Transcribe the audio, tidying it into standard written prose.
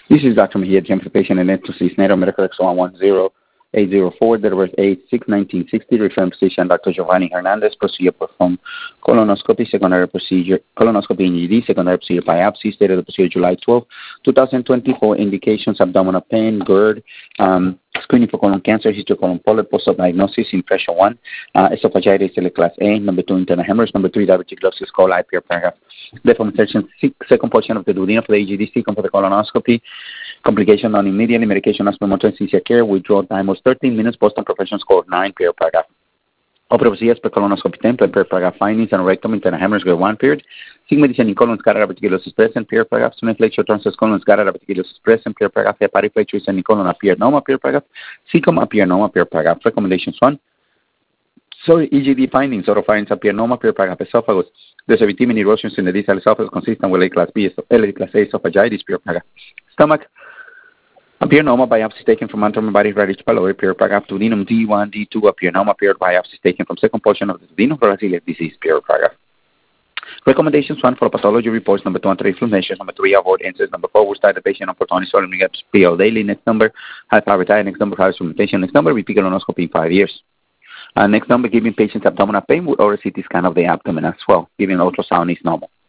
This is Dr. Mejia, GM for the patient and Entrance, NATO Medical X110 804, date of birth 8/6/1960, referring physician Dr. Giovanni Hernandez, procedure performed colonoscopy, secondary procedure, colonoscopy in ED, secondary procedure biopsy, state of the procedure July 12, 2024, indications, abdominal pain, GERD, screening for colon cancer, history of colon polyp, post-op diagnosis, impression 1, esophagitis, class A, number 2, internal hemorrhage, number 3, diverticulosis coli, per paragraph. Deformation, second portion of the duodenum for the EGD, for the colonoscopy, complication done immediately, medication as per motor anesthesia care, withdrawal time was 13 minutes, Boston professional score 9, per paragraph. Autopsy as per colonoscopy template, per paragraph, findings and rectum, internal hemorrhage, grade 1 period. Sigma descending colon scatter diverticulosis present, per paragraph. Sunni flexure transverse colon scatter diverticulosis present, per paragraph. Hepatic flexure descending colon appear normal, per paragraph. Cecum appear normal, per paragraph. Recommendations 1. EGD findings, oropharynx appear normal, per paragraph. Esophagus, there's a vitamin erosions in the distal esophagus consistent with class B, class A esophagitis, per paragraph. Stomach appear normal, biopsy taken from anteromy body radius pylori, per paragraph. Duodenum D1, D2 appear normal, paired biopsy taken from second portion of the duodenum for celiac disease, per paragraph. Recommendations 1 for pathology reports, number 2 anti-inflammation, number 3 avoid incidents, number 4 will start the patient on protonisol and PL daily, next number high thyroid, next number high instrumentation, next number repeat colonoscopy in 5 years. Next number, giving patients abdominal pain with oral CT scan of the abdomen as well, giving ultrasound is normal.